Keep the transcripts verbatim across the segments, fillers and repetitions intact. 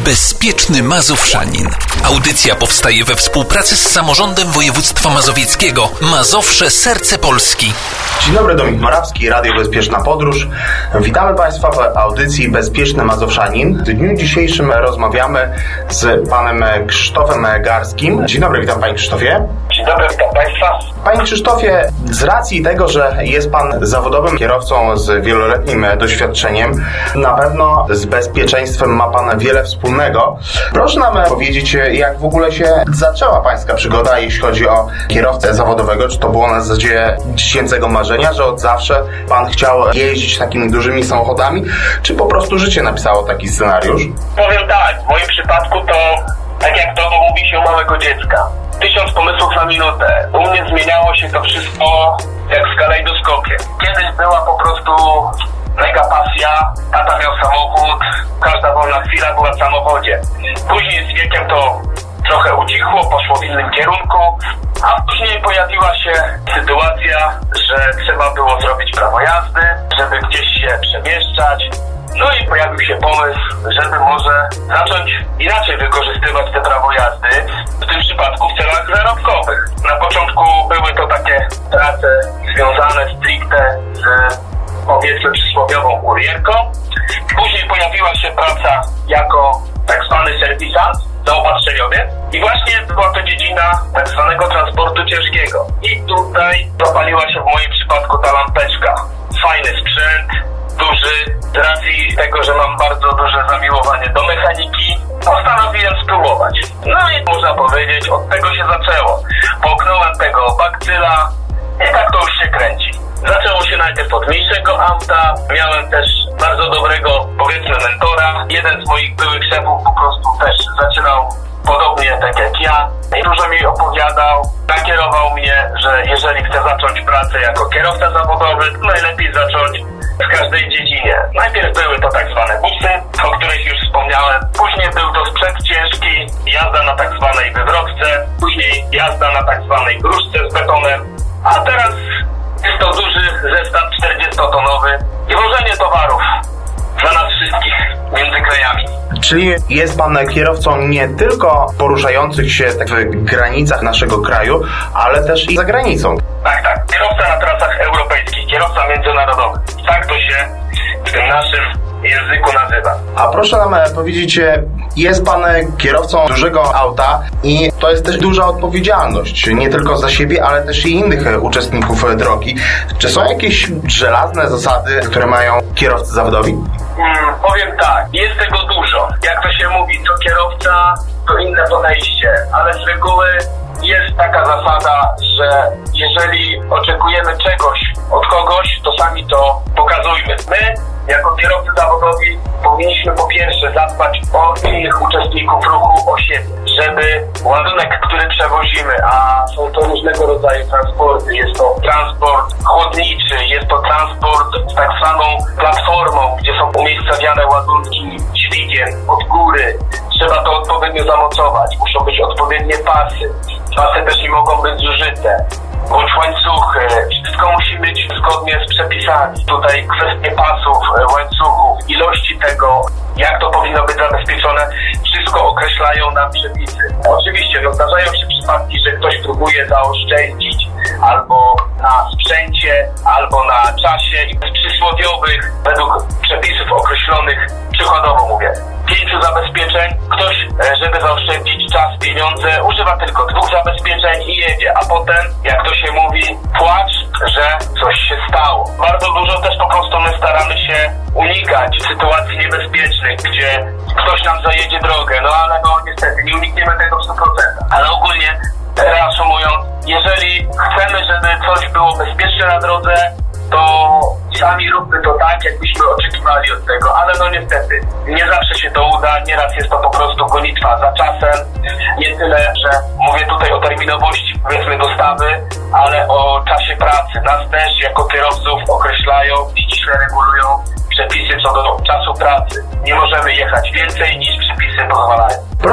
Bezpieczny Mazowszanin. Audycja powstaje we współpracy z Samorządem Województwa Mazowieckiego. Mazowsze – serce Polski. Dzień dobry, Dominik Morawski, Radio Bezpieczna Podróż. Witamy Państwa w audycji Bezpieczny Mazowszanin. W dniu dzisiejszym rozmawiamy z panem Krzysztofem Garskim. Dzień dobry, witam Panie Krzysztofie. Dzień dobry, witam Państwa. Panie Krzysztofie, z racji tego, że jest Pan zawodowym kierowcą z wieloletnim doświadczeniem, na pewno z bezpieczeństwem ma Pan wiele wspólnego. Proszę nam powiedzieć, jak w ogóle się zaczęła Pańska przygoda, jeśli chodzi o kierowcę zawodowego? Czy to było na zasadzie dziecięcego marzenia, że od zawsze Pan chciał jeździć takimi dużymi samochodami, czy po prostu życie napisało taki scenariusz? Powiem tak, w moim przypadku to, tak jak to mówi się u małego dziecka, tysiąc pomysłów na minutę. U mnie zmieniało się to wszystko jak w kalejdoskopie. Kiedyś była po prostu mega pasja, tata miał samochód, każda wolna chwila była w samochodzie. Później z wiekiem to trochę ucichło, poszło w innym kierunku, a później pojawiła się sytuacja, że trzeba było zrobić prawo jazdy, żeby gdzieś się przemieszczać. No i pojawił się pomysł, żeby może zacząć inaczej wykorzystywać te prawo jazdy, w tym przypadku w celach zarobkowych. Na początku były to takie prace związane stricte z, powiedzmy, przysłowiową kurierką. Później pojawiła się praca jako tak zwany serwisant, zaopatrzeniowiec. I właśnie była to dziedzina tak zwanego transportu ciężkiego. I tutaj zapaliła się w moim przypadku ta lampeczka. Fajny sprzęt, duży, z racji tego, że mam bardzo duże zamiłowanie do mechaniki, postanowiłem spróbować. No i można powiedzieć, od tego się zaczęło. Połknąłem tego bakcyla i tak to już się kręci. Zaczęło się najpierw od mniejszego auta, miałem też bardzo dobrego, powiedzmy, mentora. Jeden z moich byłych szefów po prostu też zaczynał podobnie tak jak ja i dużo mi opowiadał, nakierował mnie, że jeżeli chcę zacząć pracę jako kierowca zawodowy, to najlepiej zacząć w każdej dziedzinie. Najpierw były to tak zwane busy, o których już wspomniałem, później był to sprzęt ciężki, jazda na tak zwanej wywrotce, później jazda na tak zwanej gruszce z betonem, a teraz jest to duży zestaw czterdziestotonowy i wożenie towarów dla nas wszystkich między krajami. Czyli jest Pan kierowcą nie tylko poruszających się w granicach naszego kraju, ale też i za granicą. Tak, tak. Kierowca na trasach europejskich, kierowca międzynarodowy. Tak to się w tym naszym języku nazywa. A proszę nam powiedzieć, jest Pan kierowcą dużego auta i to jest też duża odpowiedzialność, nie tylko za siebie, ale też i innych uczestników drogi. Czy są jakieś żelazne zasady, które mają kierowcy zawodowi? Hmm, powiem tak, jest tego dużo. Jak to się mówi, to kierowca, to inne podejście, ale z reguły jest taka zasada, że jeżeli oczekujemy czegoś od kogoś, to sami to pokazujmy. My, jako kierowcy zawodowi, powinniśmy po pierwsze zadbać o innych uczestników ruchu, o siebie, żeby ładunek, który przewozimy, a są to różnego rodzaju transporty, jest to transport chłodniczy, jest to transport z tak zwaną platformą, gdzie są umiejscowiane ładunki dźwigiem od góry, trzeba to odpowiednio zamocować, muszą być odpowiednie pasy, pasy też nie mogą być zużyte, bądź łańcuchy, wszystko musi być zgodnie z przepisami. Tutaj kwestie pasów, łańcuchów, ilości tego, jak to powinno być zabezpieczone, wszystko określają nam przepisy. Oczywiście no, zdarzają się przypadki, że ktoś próbuje zaoszczędzić albo na sprzęcie, albo na czasie i z przysłowiowych, według przepisów określonych, przykładowo mówię, pięciu zabezpieczeń, ktoś, żeby zaoszczędzić czas, pieniądze, używa tylko dwóch zabezpieczeń i jedzie, a potem, jak to się mówi, płacz, że coś się stało. Bardzo dużo też po prostu my staramy się unikać sytuacji niebezpiecznych, gdzie ktoś nam zajedzie drogę, no ale no niestety nie unikniemy tego w stu procentach. Ale ogólnie, reasumując, jeżeli chcemy, żeby coś było bezpieczne na drodze, to sami róbmy to tak, jakbyśmy oczekiwali od tego, ale no niestety, nie zawsze się to uda, nieraz jest to po prostu gonitwa za czasem, nie tyle, że mówię tutaj o terminowości, powiedzmy, dostawy, ale o czasie pracy. Nas też jako kierowców określają i ściśle regulują przepisy co do czasu pracy. Nie możemy jechać więcej niż przepisy pozwalają. Proszę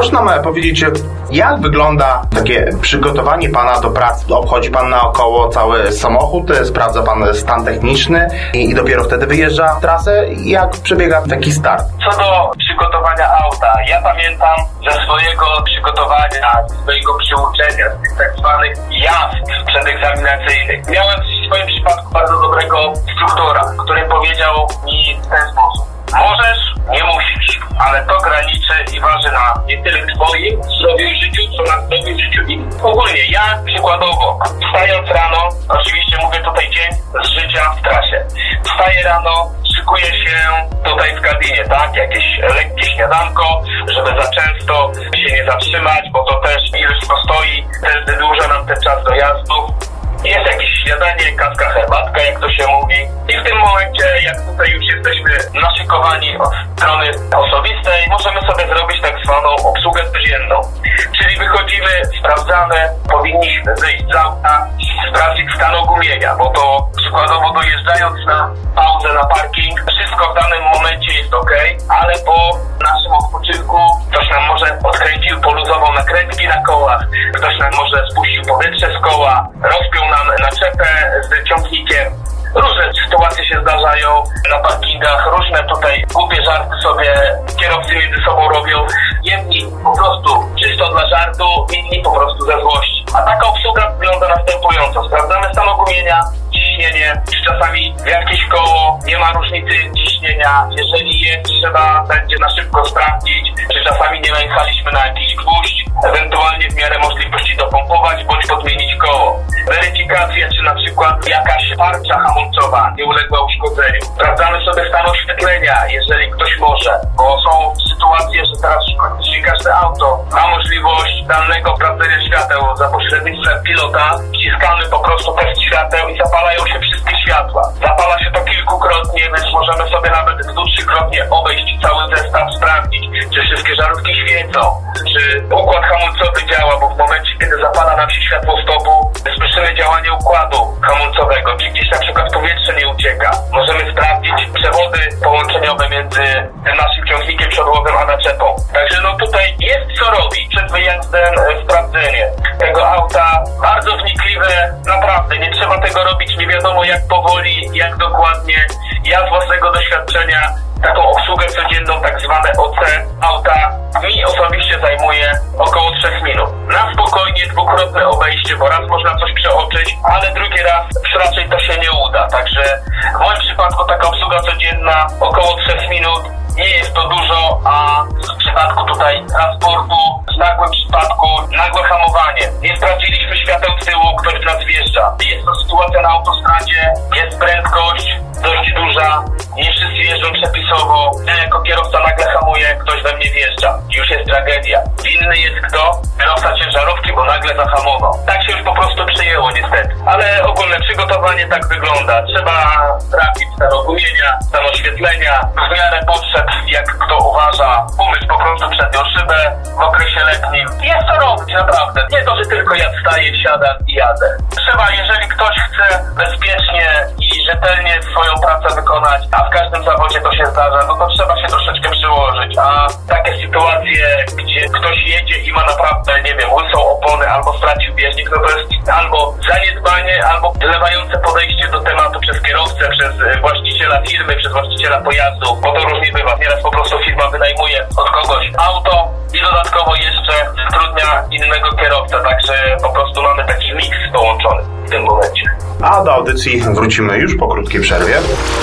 Proszę nam powiedzieć, jak wygląda takie przygotowanie Pana do pracy? Obchodzi Pan naokoło cały samochód, sprawdza Pan stan techniczny i, i dopiero wtedy wyjeżdża w trasę? Jak przebiega taki start? Co do przygotowania auta, ja pamiętam ze swojego przygotowania, ze swojego przyuczenia, z tych tak zwanych jazd przedegzaminacyjnych. Miałem w swoim przypadku bardzo dobrego instruktora, który powiedział mi w ten sposób: możesz, nie musisz, ale to graniczy i waży na nie tyle twoim zdrowiu i życiu, co na zdrowiu i życiu i ogólnie. Ja przykładowo, wstając rano, oczywiście mówię tutaj dzień z życia w trasie, wstaję rano, szykuję się tutaj w kabinie, tak, jakieś lekkie śniadanko, żeby za często się nie zatrzymać, bo to też ilość postoi też wydłuża nam ten czas dojazdu. Jest jakieś śniadanie, kawka, herbatka, jak to się mówi. I w tym momencie, jak tutaj już jesteśmy naszykowani od strony osobistej, możemy sobie zrobić tak zwaną obsługę codzienną. Czyli wychodzimy, sprawdzamy, powinniśmy wyjść z auta, sprawdzić stan ogumienia, bo to przykładowo dojeżdżając na pauzę, na parking, wszystko w danym momencie jest ok, ale po naszym odpoczynku ktoś nam może odkręcił, poluzował nakrętki na kołach, ktoś nam może spuścił powietrze z koła, rozpiął nam naczepę z ciągnikiem. Różne sytuacje się zdarzają na parkingach, różne tutaj głupie żarty sobie kierowcy między sobą robią. Jedni po prostu czysto dla żartu, inni po prostu ze złości. A taka obsługa wygląda następująco. Sprawdzamy stan ogumienia, ciśnienie, czy czasami w jakieś koło nie ma różnicy ciśnienia. Jeżeli jest, trzeba będzie na szybko sprawdzić, czy czasami nie najechaliśmy na jakiś gwóźdź, ewentualnie w miarę możliwości dopompować bądź podmienić koło. Weryfikacja, czy na przykład jakaś tarcza hamulcowa nie uległa uszkodzeniu. Sprawdzamy sobie stan oświetlenia, jeżeli ktoś może, bo są sytuacje, że teraz praktycznie każde auto ma możliwość danego sprawdzenia świateł za pośrednictwem pilota. Wciskamy po prostu test świateł i zapalają się wszystkie światła. Zapala się to kilkukrotnie, więc możemy sobie nawet dwu, trzykrotnie obejść cały zestaw, sprawdzić, czy wszystkie żarówki świecą, czy układ hamulcowy działa, bo w momencie, kiedy zapala nam się światło stopu, słyszymy działanie układu hamulcowego, czy gdzieś na przykład powietrze nie ucieka. Możemy sprawdzić przewody połączeniowe między tym naszym ciągnikiem siodłowym a naczepą. Także no tutaj jest co robić. Przed wyjazdem sprawdzenie tego auta, bardzo wnikliwe, naprawdę, nie trzeba tego robić nie wiadomo jak powoli, jak dokładnie. Ja z własnego doświadczenia taką obsługę codzienną, tak zwane O C auta, mi osobiście zajmuje około trzech minut. Na spokojnie dwukrotne obejście, bo raz można coś przeoczyć, ale drugi raz raczej to się nie uda. Także w moim przypadku taka obsługa codzienna około trzech minut. Nie jest to dużo, a w przypadku tutaj transportu, w nagłym przypadku, nagłe hamowanie. Nie sprawdziliśmy świateł tyłu, ktoś w nas wjeżdża. Jest to sytuacja na autostradzie, jest prędkość dość duża, nie wszyscy jeżdżą przepisowo. Ja jako kierowca nagle hamuję, ktoś we mnie wjeżdża. Już jest tragedia. Winny jest kto? Kierowca ciężarówki, bo nagle zahamował. Tak się już po prostu przyjęło niestety. Ale ogólne przygotowanie tak wygląda. Trzeba sprawdzić stan ogumienia, stan oświetlenia, w miarę potrzeb, jak kto uważa, umyć po prostu przednią szybę w okresie letnim. Jest to robić naprawdę. Nie to, że tylko ja wstaję, siadam i jadę. Trzeba, jeżeli ktoś chce bezpiecznie i rzetelnie swoją pracę wykonać, a w każdym zawodzie to się zdarza, no to trzeba się troszeczkę przyłożyć. A takie sytuacje, gdzie ktoś jedzie i ma naprawdę, nie wiem, łysą opony albo stracił bieżnik, no to jest albo zaniedbanie, albo wylewające podejście do tematu przez kierowcę, przez właściciela firmy, przez właściciela pojazdu, bo to różnie bywa. Nieraz po prostu firma wynajmuje od kogoś auto i dodatkowo jeszcze zatrudnia innego kierowcę, także po prostu mamy taki miks połączony w tym momencie. A do audycji wrócimy już po krótkiej przerwie.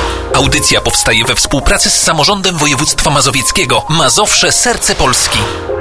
Audycja powstaje we współpracy z Samorządem Województwa Mazowieckiego. Mazowsze, serce Polski.